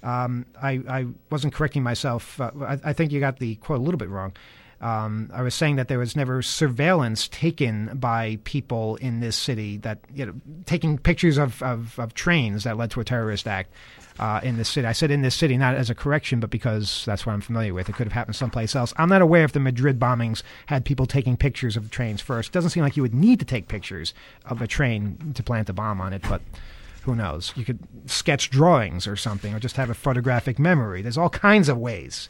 I wasn't correcting myself. I think you got the quote a little bit wrong. I was saying that there was never surveillance taken by people in this city that, taking pictures of trains that led to a terrorist act in this city. I said in this city, not as a correction, but because that's what I'm familiar with. It could have happened someplace else. I'm not aware if the Madrid bombings had people taking pictures of the trains first. It doesn't seem like you would need to take pictures of a train to plant a bomb on it, but who knows? You could sketch drawings or something, or just have a photographic memory. There's all kinds of ways.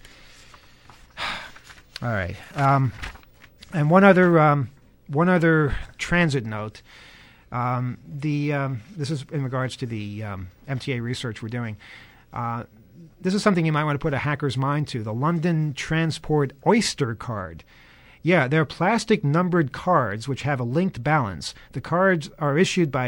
All right. And one other transit note. This is in regards to the MTA research we're doing. This is something you might want to put a hacker's mind to. The London Transport Oyster card. Yeah, they're plastic numbered cards which have a linked balance. The cards are issued by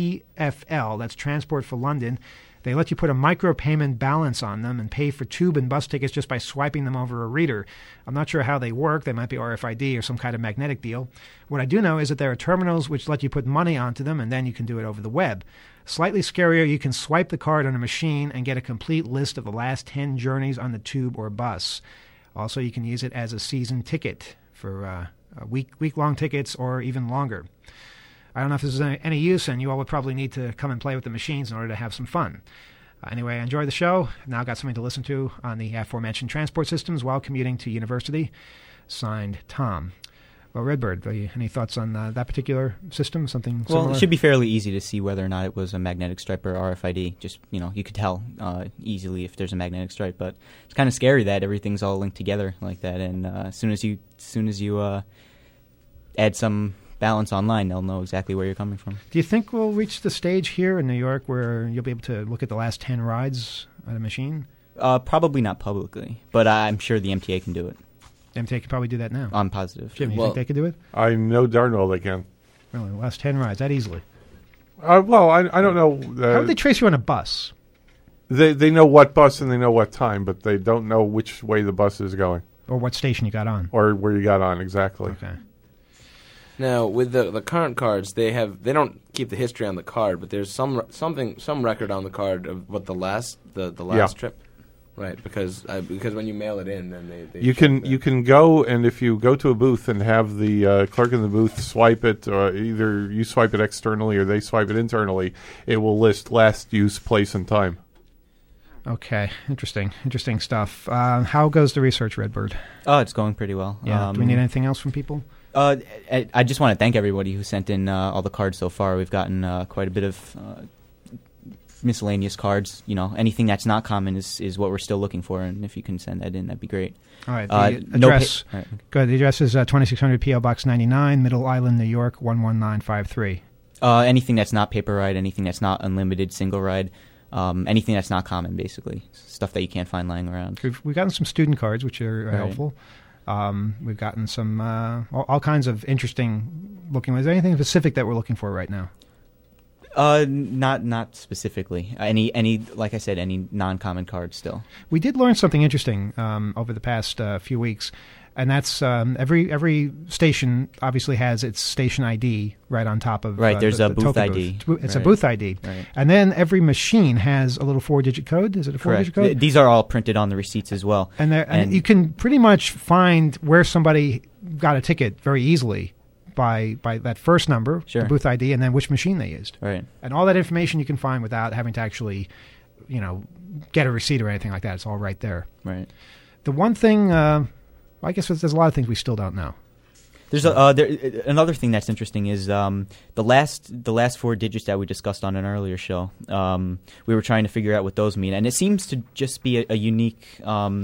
TfL, that's Transport for London. They let you put a micropayment balance on them and pay for tube and bus tickets just by swiping them over a reader. I'm not sure how they work. They might be RFID or some kind of magnetic deal. What I do know is that there are terminals which let you put money onto them, and then you can do it over the web. Slightly scarier, you can swipe the card on a machine and get a complete list of the last 10 journeys on the tube or bus. Also, you can use it as a season ticket for week-long tickets or even longer. I don't know if this is any use, and you all would probably need to come and play with the machines in order to have some fun. Anyway, I enjoyed the show. Now I've got something to listen to on the aforementioned transport systems while commuting to university. Signed, Tom. Well, Redbird, any thoughts on that particular system? Something similar? Well, it should be fairly easy to see whether or not it was a magnetic stripe or RFID. Just, you could tell easily if there's a magnetic stripe. But it's kind of scary that everything's all linked together like that. And as soon as you add some balance online, they'll know exactly where you're coming from. Do you think we'll reach the stage here in New York where you'll be able to look at the last 10 rides on a machine? Probably not publicly, but I'm sure the MTA can do it. The MTA could probably do that now. I'm positive. Jim, you think they could do it? I know darn well they can. Really? The last 10 rides, that easily? Well, I don't know. How would they trace you on a bus? They know what bus and they know what time, but they don't know which way the bus is going. Or what station you got on. Or where you got on, exactly. Okay. Now, with the current cards, they don't keep the history on the card, but there's some record on the card of what the last trip, right? Because when you mail it in, then they you can go, and if you go to a booth and have the clerk in the booth swipe it, or either you swipe it externally or they swipe it internally, it will list last use, place, and time. Okay, interesting stuff. How goes the research, Redbird? Oh, it's going pretty well. Yeah. Do we need anything else from people? I just want to thank everybody who sent in all the cards so far. We've gotten quite a bit of miscellaneous cards. Anything that's not common is what we're still looking for, and if you can send that in, that'd be great. All right. The address. Good. The address is 2600 P.O. Box 99, Middle Island, New York 11953. Anything that's not paper ride, anything that's not unlimited single ride, anything that's not common, basically stuff that you can't find lying around. We've gotten some student cards, which are helpful. We've gotten some all kinds of interesting looking. Is there anything specific that we're looking for right now? Not specifically. Any like I said, any non-common cards still. We did learn something interesting over the past few weeks, and that's every station obviously has its station ID right on top of there's a booth token ID. Booth. It's a booth ID, and then every machine has a little 4-digit code. Is it a 4-digit code? These are all printed on the receipts as well, and you can pretty much find where somebody got a ticket very easily by that first number, the booth ID, and then which machine they used. Right. And all that information you can find without having to actually, get a receipt or anything like that. It's all right there. Right. The one thing, I guess there's a lot of things we still don't know. There's another thing that's interesting is the last 4 digits that we discussed on an earlier show. We were trying to figure out what those mean, and it seems to just be a unique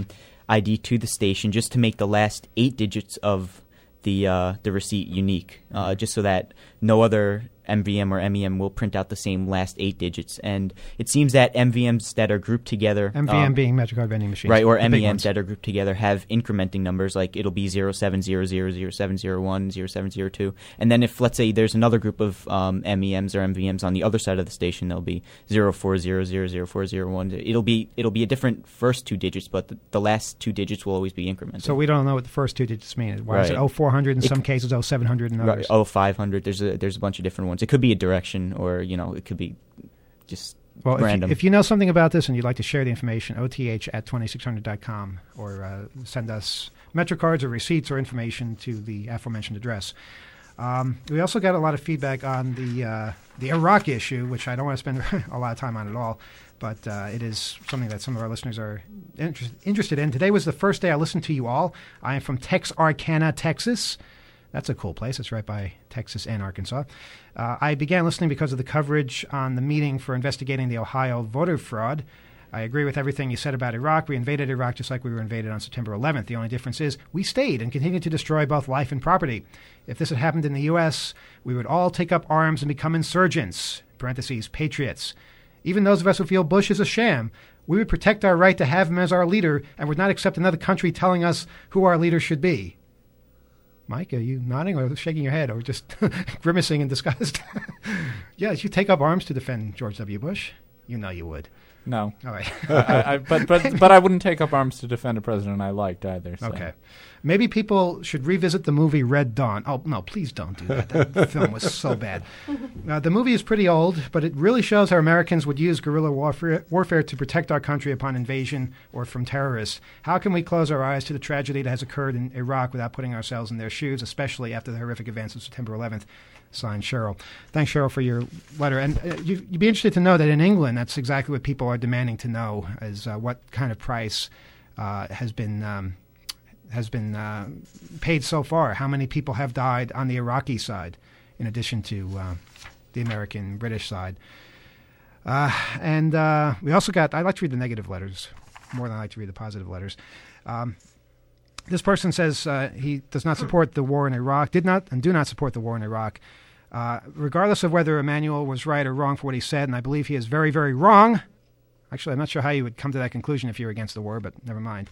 ID to the station, just to make the last 8 digits of the receipt unique, just so that no other MVM or MEM will print out the same last 8 digits. And it seems that MVMs that are grouped together... MVM being MetroCard vending machines. Right, or MEMs that are grouped together have incrementing numbers, like it'll be 0700, 0701, 0702. And then if, let's say, there's another group of MEMs or MVMs on the other side of the station, there'll be 0400, 0401. It'll be a different first 2 digits, but the last 2 digits will always be incremented. So we don't know what the first 2 digits mean. Why is it 0400 in some cases, 0700 in others? Right, 0500. There's a bunch of different ones. It could be a direction, or it could be just random. If you know something about this and you'd like to share the information, oth@2600.com, or send us MetroCards or receipts or information to the aforementioned address. We also got a lot of feedback on the Iraq issue, which I don't want to spend a lot of time on at all, but it is something that some of our listeners are interested in. Today was the first day I listened to you all. I am from Texarkana, Texas. That's a cool place. It's right by Texas and Arkansas. I began listening because of the coverage on the meeting for investigating the Ohio voter fraud. I agree with everything you said about Iraq. We invaded Iraq just like we were invaded on September 11th. The only difference is we stayed and continued to destroy both life and property. If this had happened in the U.S., we would all take up arms and become insurgents, parentheses, patriots. Even those of us who feel Bush is a sham, we would protect our right to have him as our leader and would not accept another country telling us who our leader should be. Mike, are you nodding or shaking your head or just grimacing in disgust? Yes, you take up arms to defend George W. Bush. You know you would. No. All right. but I wouldn't take up arms to defend a president I liked either. So. Okay. Maybe people should revisit the movie Red Dawn. Oh, no, please don't do that. That film was so bad. The movie is pretty old, but it really shows how Americans would use guerrilla warfare to protect our country upon invasion or from terrorists. How can we close our eyes to the tragedy that has occurred in Iraq without putting ourselves in their shoes, especially after the horrific events of September 11th? Signed, Cheryl. Thanks, Cheryl, for your letter. And you'd be interested to know that in England, that's exactly what people are demanding to know, is what kind of price has been paid so far. How many people have died on the Iraqi side, in addition to the American, British side. And we also got, I like to read the negative letters more than I like to read the positive letters. This person says he does not support the war in Iraq, do not support the war in Iraq. Regardless of whether Emmanuel was right or wrong for what he said, and I believe he is very, very wrong. Actually, I'm not sure how you would come to that conclusion if you were against the war, but never mind.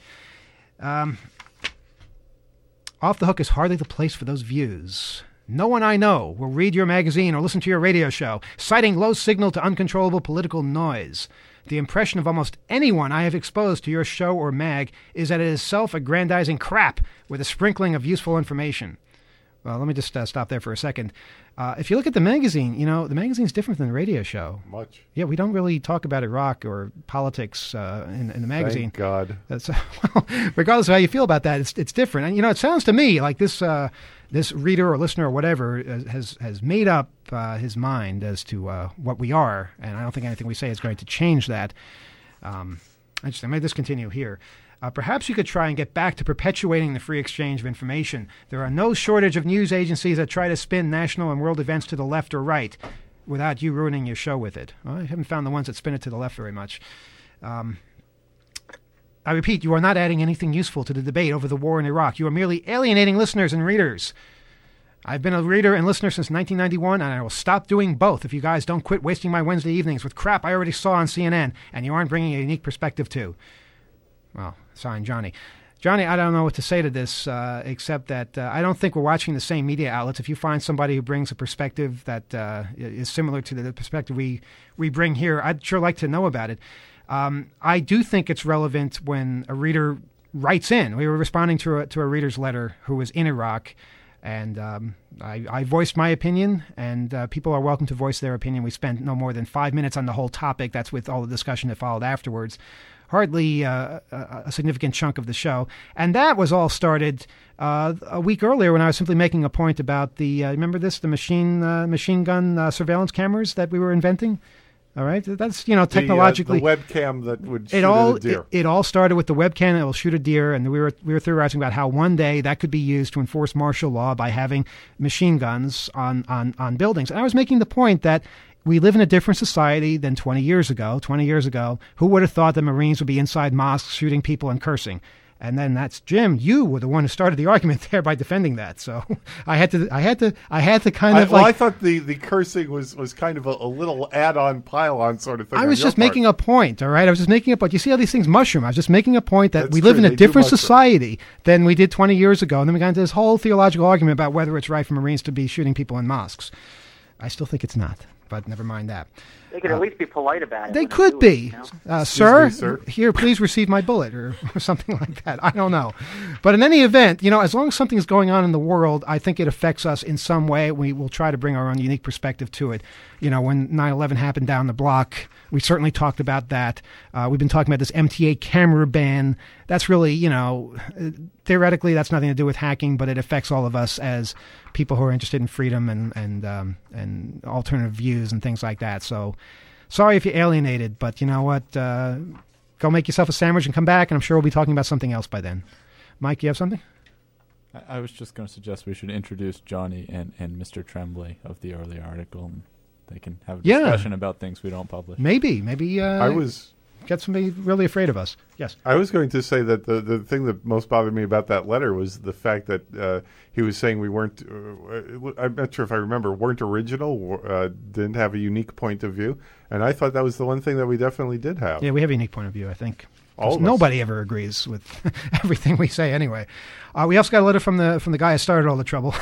Off the Hook is hardly the place for those views. No one I know will read your magazine or listen to your radio show, citing low signal to uncontrollable political noise. The impression of almost anyone I have exposed to your show or mag is that it is self-aggrandizing crap with a sprinkling of useful information. Well, let me just stop there for a second. If you look at the magazine, the magazine's different than the radio show. Much. Yeah, we don't really talk about Iraq or politics in the magazine. Thank God. Well, regardless of how you feel about that, it's different. And, it sounds to me like this reader or listener or whatever has made up his mind as to what we are, and I don't think anything we say is going to change that. I may just continue here. Perhaps you could try and get back to perpetuating the free exchange of information. There are no shortage of news agencies that try to spin national and world events to the left or right without you ruining your show with it. Well, I haven't found the ones that spin it to the left very much. I repeat, you are not adding anything useful to the debate over the war in Iraq. You are merely alienating listeners and readers. I've been a reader and listener since 1991, and I will stop doing both if you guys don't quit wasting my Wednesday evenings with crap I already saw on CNN and you aren't bringing a unique perspective to. Well, signed, Johnny. Johnny, I don't know what to say to this, except that I don't think we're watching the same media outlets. If you find somebody who brings a perspective that is similar to the perspective we bring here, I'd sure like to know about it. I do think it's relevant when a reader writes in. We were responding to a reader's letter who was in Iraq, and I voiced my opinion, and people are welcome to voice their opinion. We spent no more than 5 minutes on the whole topic. That's with all the discussion that followed afterwards. Hardly a significant chunk of the show. And that was all started a week earlier when I was simply making a point about the, remember this, the machine gun surveillance cameras that we were inventing? All right, that's, technologically... The webcam that would shoot a deer. It all started with the webcam that will shoot a deer, and we were theorizing about how one day that could be used to enforce martial law by having machine guns on buildings. And I was making the point that we live in a different society than 20 years ago. 20 years ago, who would have thought the Marines would be inside mosques shooting people and cursing? And then that's Jim. You were the one who started the argument there by defending that. So I had to kind of I thought the cursing was kind of a little add-on, pile-on sort of thing. I was just making a point, all right? I was just making a point. You see how these things mushroom? I was just making a point that we live in a different society than we did 20 years ago. And then we got into this whole theological argument about whether it's right for Marines to be shooting people in mosques. I still think it's not, but never mind that. They could at least be polite about it. They could be. Sir, here, please receive my bullet, or something like that. I don't know. But in any event, as long as something is going on in the world, I think it affects us in some way. We will try to bring our own unique perspective to it. When 9/11 happened down the block, we certainly talked about that. We've been talking about this MTA camera ban. That's really, theoretically, that's nothing to do with hacking, but it affects all of us as people who are interested in freedom and alternative views and things like that. So, sorry if you're alienated, but you know what? Go make yourself a sandwich and come back, and I'm sure we'll be talking about something else by then. Mike, you have something? I was just going to suggest we should introduce Johnny and Mr. Tremblay of the earlier article, and they can have a discussion about things we don't publish. Maybe. Get somebody really afraid of us. Yes. I was going to say that the thing that most bothered me about that letter was the fact that he was saying we weren't, I'm not sure if I remember, weren't original, didn't have a unique point of view. And I thought that was the one thing that we definitely did have. Yeah, we have a unique point of view, I think. Nobody ever agrees with everything we say anyway. We also got a letter from the guy who started all the trouble.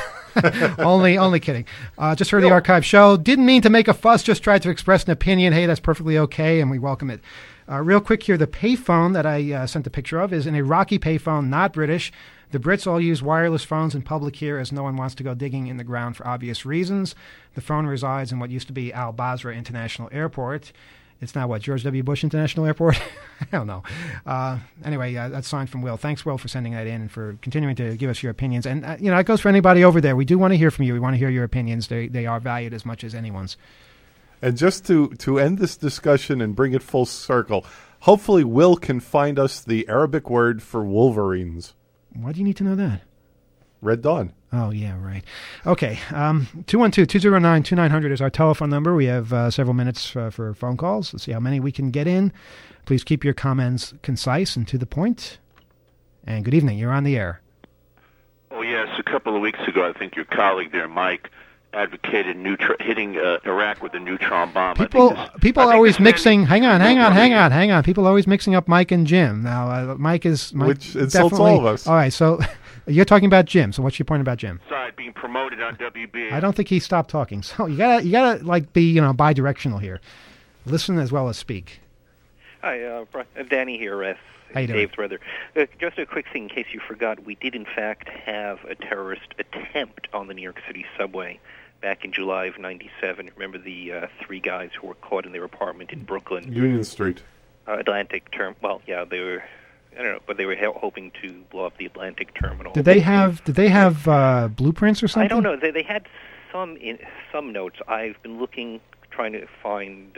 only kidding. Just heard the archive show. Didn't mean to make a fuss, just tried to express an opinion. Hey, that's perfectly okay, and we welcome it. Real quick here, the payphone that I sent a picture of is an Iraqi payphone, not British. The Brits all use wireless phones in public here as no one wants to go digging in the ground for obvious reasons. The phone resides in what used to be Al Basra International Airport. It's now what, George W. Bush International Airport? I don't know. Anyway, that's signed from Will. Thanks, Will, for sending that in and for continuing to give us your opinions. And, it goes for anybody over there. We do want to hear from you. We want to hear your opinions. They are valued as much as anyone's. And just to end this discussion and bring it full circle, hopefully Will can find us the Arabic word for wolverines. Why do you need to know that? Red Dawn. Oh, yeah, right. Okay, 212-209-2900 is our telephone number. We have several minutes for phone calls. Let's see how many we can get in. Please keep your comments concise and to the point. And good evening. You're on the air. Oh, yes. A couple of weeks ago, I think your colleague there, Mike, advocated hitting Iraq with a neutron bomb. People are always mixing. Hang on. People are always mixing up Mike and Jim. Now, Mike which insults all of us. All right, so you're talking about Jim. So what's your point about Jim? Side being promoted on WB. I don't think he stopped talking. So you gotta like be bi-directional here. Listen as well as speak. Hi, Danny here. How you doing? Dave's brother. Just a quick thing in case you forgot. We did, in fact, have a terrorist attempt on the New York City subway back in July of '97. Remember the three guys who were caught in their apartment in Brooklyn? Union Street. Atlantic Terminal. Well, yeah, they were. I don't know, but they were hoping to blow up the Atlantic Terminal. Did they have blueprints or something? I don't know. They had some notes. I've been looking, trying to find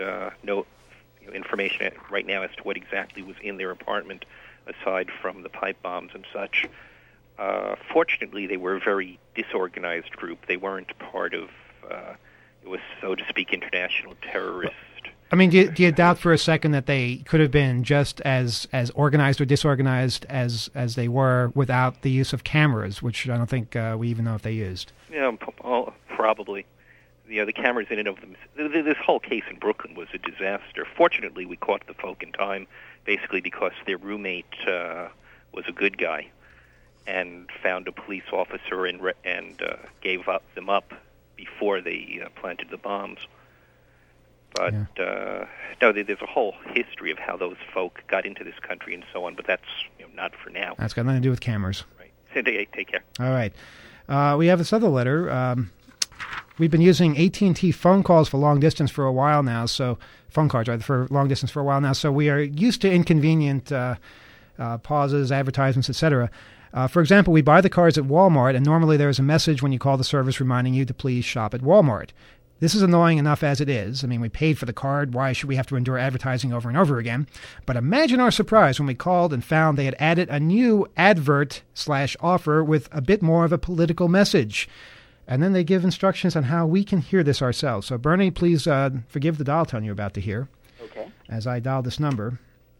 information right now as to what exactly was in their apartment, aside from the pipe bombs and such. Fortunately, they were a very disorganized group. They weren't part of, it was, so to speak, international terrorists. I mean, do you doubt for a second that they could have been just as organized or disorganized as they were without the use of cameras, which I don't think we even know if they used? Yeah, probably. The cameras in and of them. This whole case in Brooklyn was a disaster. Fortunately, we caught the folk in time, basically because their roommate was a good guy, and found a police officer and gave them up before they planted the bombs. But no, there's a whole history of how those folk got into this country and so on. But that's not for now. That's got nothing to do with cameras. Right. Take care. All right. We have this other letter. We've been using AT&T phone calls for long distance for a while now. So phone cards, right, for long distance for a while now. So we are used to inconvenient pauses, advertisements, etc. For example, we buy the cards at Walmart, and normally there is a message when you call the service reminding you to please shop at Walmart. This is annoying enough as it is. I mean, we paid for the card. Why should we have to endure advertising over and over again? But imagine our surprise when we called and found they had added a new advert/offer with a bit more of a political message. And then they give instructions on how we can hear this ourselves. So, Bernie, please forgive the dial tone you're about to hear. Okay. As I dial this number.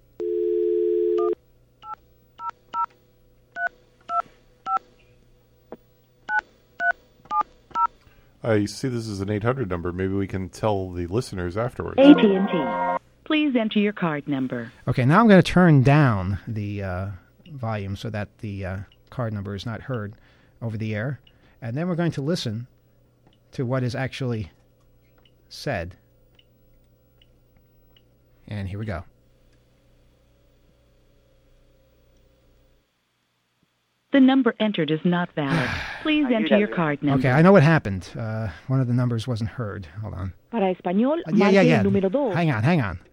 I see this is an 800 number. Maybe we can tell the listeners afterwards. AT&T. Please enter your card number. Okay, now I'm going to turn down the volume so that the card number is not heard over the air. And then we're going to listen to what is actually said. And here we go. The number entered is not valid. Please enter your card number. Okay, I know what happened. One of the numbers wasn't heard. Hold on. Para español, Yeah. el número 2. Hang on.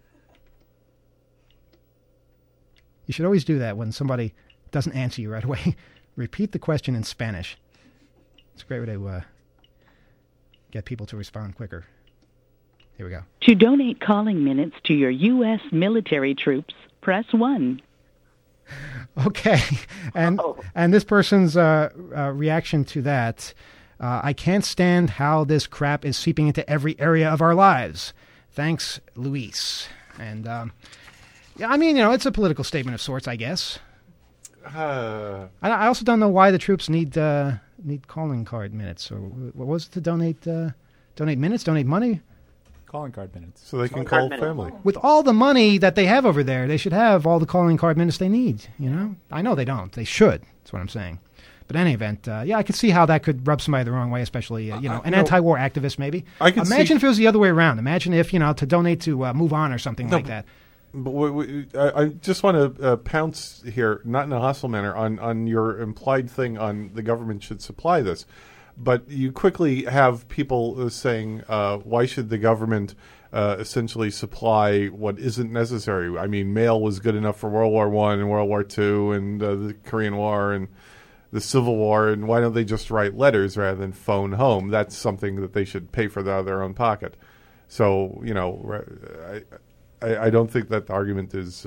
You should always do that when somebody doesn't answer you right away. Repeat the question in Spanish. It's a great way to get people to respond quicker. Here we go. To donate calling minutes to your U.S. military troops, press 1. Okay, and this person's reaction to that, I can't stand how this crap is seeping into every area of our lives. Thanks, Luis. And, yeah, I mean, it's a political statement of sorts, I guess. I also don't know why the troops need calling card minutes. Or what was it to donate minutes, donate money? Calling card minutes. So they can call family. With all the money that they have over there, they should have all the calling card minutes they need, I know they don't. They should. That's what I'm saying. But in any event, I could see how that could rub somebody the wrong way, especially, an anti-war activist maybe. Imagine if it was the other way around. Imagine if, to donate to Move On or something like that. But I just want to pounce here, not in a hostile manner, on your implied thing on the government should supply this. But you quickly have people saying, why should the government essentially supply what isn't necessary? I mean, mail was good enough for World War I and World War II and the Korean War and the Civil War, and why don't they just write letters rather than phone home? That's something that they should pay for out of their own pocket. So, I don't think that the argument is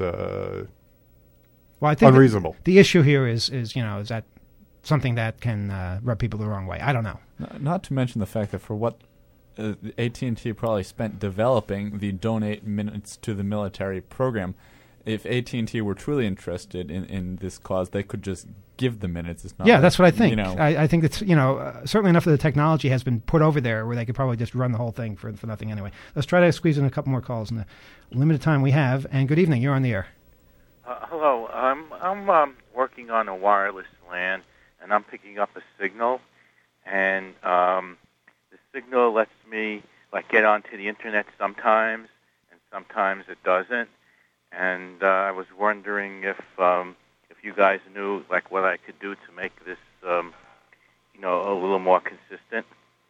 I think unreasonable. The issue here is that something that can rub people the wrong way. I don't know. Not to mention the fact that for what AT&T probably spent developing the donate minutes to the military program, if AT&T were truly interested in this cause, they could just give the minutes. It's not that's what I think. I think it's certainly enough of the technology has been put over there where they could probably just run the whole thing for nothing anyway. Let's try to squeeze in a couple more calls in the limited time we have. And good evening. You're on the air. Hello. I'm working on a wireless LAN. And I'm picking up a signal, and the signal lets me get onto the internet sometimes, and sometimes it doesn't. And I was wondering if you guys knew what I could do to make this a little more consistent.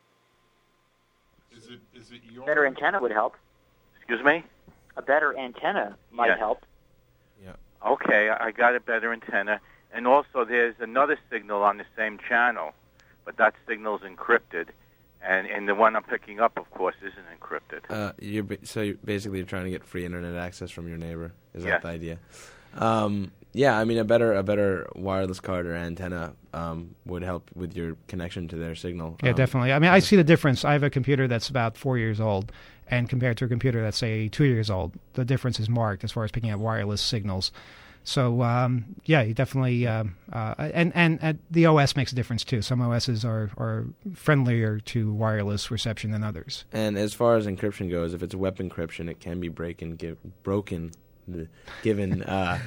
Is it your better antenna would help? Excuse me? A better antenna might help. Yeah. Okay, I got a better antenna. And also, there's another signal on the same channel, but that signal's encrypted, and the one I'm picking up, of course, isn't encrypted. So basically, you're trying to get free internet access from your neighbor. Is that Yes. the idea? I mean, a better wireless card or antenna would help with your connection to their signal. Yeah, definitely. I mean, I see the difference. I have a computer that's about 4 years old, and compared to a computer that's, say, 2 years old, the difference is marked as far as picking up wireless signals. So, you definitely, and the OS makes a difference, too. Some OSs are friendlier to wireless reception than others. And as far as encryption goes, if it's web encryption, it can be broken, given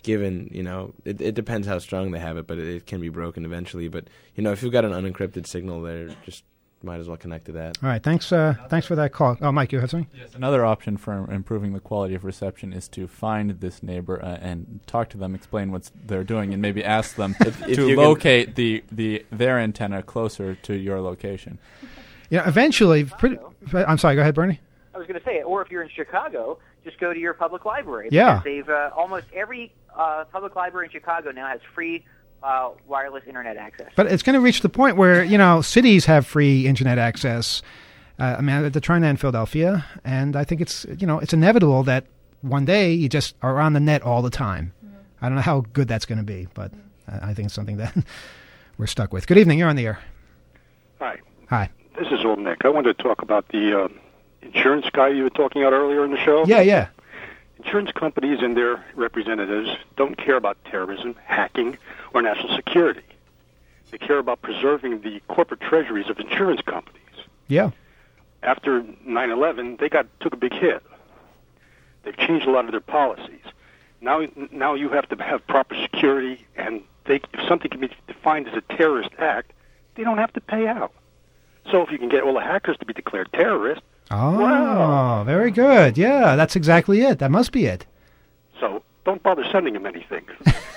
given, it depends how strong they have it, but it can be broken eventually. But, if you've got an unencrypted signal there, just might as well connect to that. All right, thanks for that call. Oh, Mike, you had something? Yes. Another option for improving the quality of reception is to find this neighbor and talk to them, explain what they're doing, and maybe ask them to locate their antenna closer to your location. Yeah, eventually. I'm sorry. Go ahead, Bernie. I was going to say, or if you're in Chicago, just go to your public library. Yeah. Because they've almost every public library in Chicago now has free wireless internet access. But it's going to reach the point where, cities have free internet access. They're trying that in Philadelphia, and I think it's inevitable that one day you just are on the net all the time. I don't know how good that's going to be, but I think it's something that we're stuck with. Good evening. You're on the air. Hi. Hi. This is Old Nick. I wanted to talk about the insurance guy you were talking about earlier in the show. Yeah. Insurance companies and their representatives don't care about terrorism, hacking, or national security. They care about preserving the corporate treasuries of insurance companies. Yeah. After 9/11, they took a big hit. They've changed a lot of their policies. Now you have to have proper security, and if something can be defined as a terrorist act, they don't have to pay out. So if you can get all the hackers to be declared terrorists, wow, very good. Yeah, that's exactly it. That must be it. So don't bother sending them anything.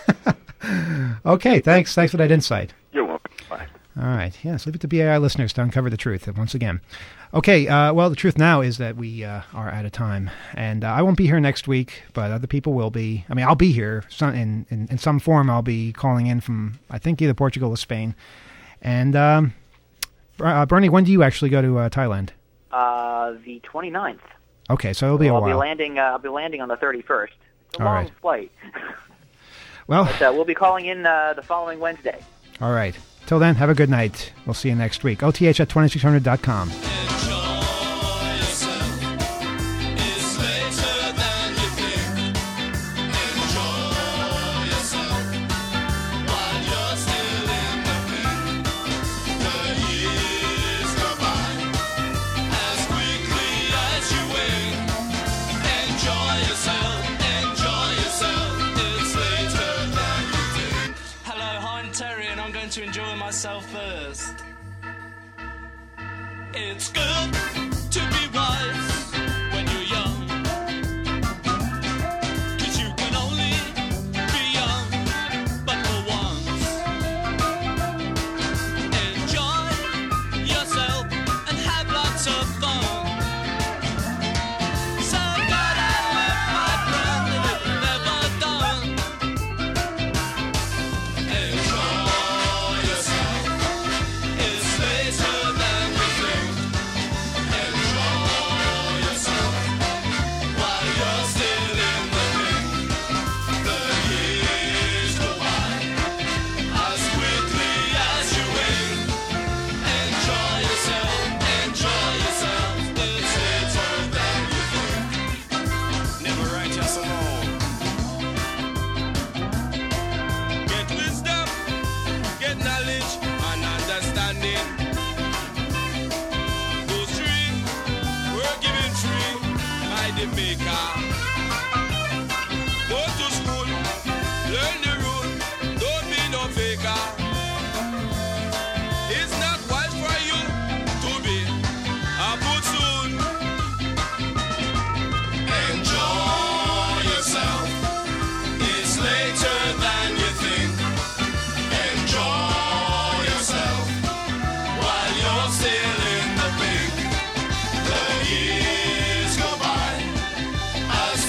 Okay, thanks for that insight. You're welcome. Bye. All right. Yes, leave it to BAI listeners to uncover the truth once again. Okay, well, the truth now is that we are out of time. And I won't be here next week, but other people will be. I mean, I'll be here in some form. I'll be calling in from, I think, either Portugal or Spain. And Bernie, when do you actually go to Thailand? The 29th. Okay, so it'll be a while. I'll be landing on the 31st. It's a long flight. Well, but, we'll be calling in the following Wednesday. All right. Till then, have a good night. We'll see you next week. OTH@2600.com. To enjoy myself first. It's good to be wise when you're young, 'cause you can only be young but for once. Enjoy yourself and have lots of fun. So get out with my friend and it's never done. Go to school, learn the rule, don't be no faker. It's not wise for you to be a buffoon. Enjoy yourself, it's later than you think. Enjoy yourself while you're still in the pink. The years go by as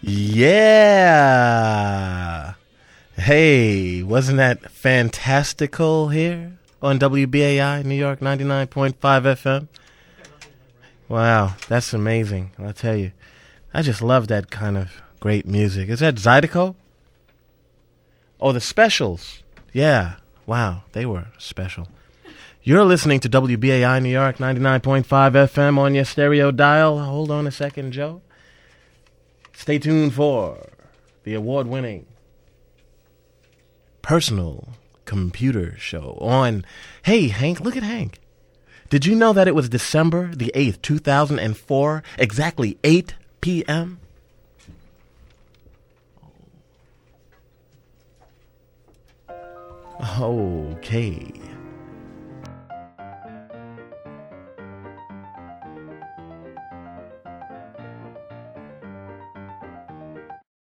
Yeah. Hey, wasn't that fantastical here on WBAI, New York 99.5 FM? Wow, that's amazing. I'll tell you. I just love that kind of great music. Is that Zydeco? Oh, the Specials. Yeah. Wow, they were special. You're listening to WBAI New York 99.5 FM on your stereo dial. Hold on a second, Joe. Stay tuned for the award-winning Personal Computer Show on... Hey, Hank, look at Hank. Did you know that it was December the 8th, 2004, exactly 8 p.m.? Okay.